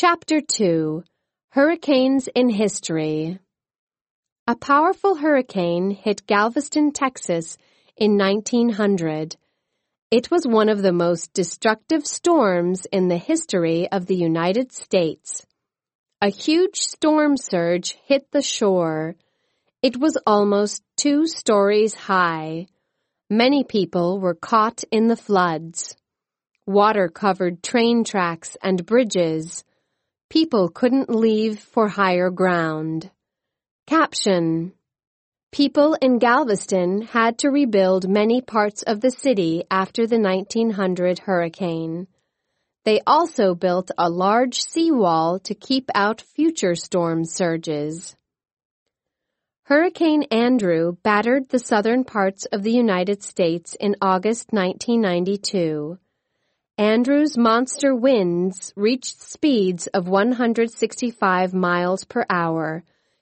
Chapter 2. Hurricanes in History. A powerful hurricane hit Galveston, Texas in 1900. It was one of the most destructive storms in the history of the United States. A huge storm surge hit the shore. It was almost 2 stories high. Many people were caught in the floods. Water covered train tracks and bridges. People couldn't leave for higher ground. Caption: People in Galveston had to rebuild many parts of the city after the 1900 hurricane. They also built a large seawall to keep out future storm surges. Hurricane Andrew battered the southern parts of the United States in August 1992. Andrew's monster winds reached speeds of 165 miles per hour,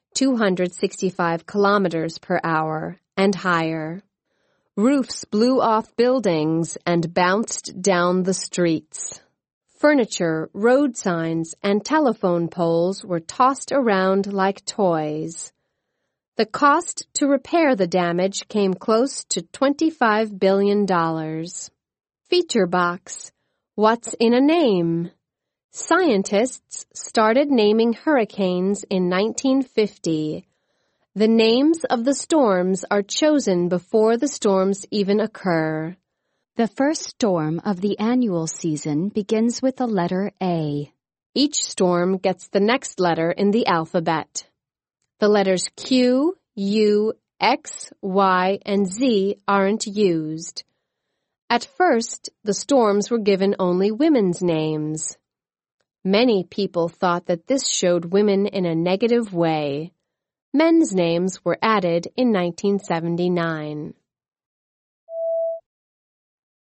265 kilometers per hour, and higher. Roofs blew off buildings and bounced down the streets. Furniture, road signs, and telephone poles were tossed around like toys. The cost to repair the damage came close to $25 billion. Feature box: What's in a name? Scientists started naming hurricanes in 1950. The names of the storms are chosen before the storms even occur. The first storm of the annual season begins with the letter A. Each storm gets the next letter in the alphabet. The letters Q, U, X, Y, and Z aren't used. At first, the storms were given only women's names. Many people thought that this showed women in a negative way. Men's names were added in 1979.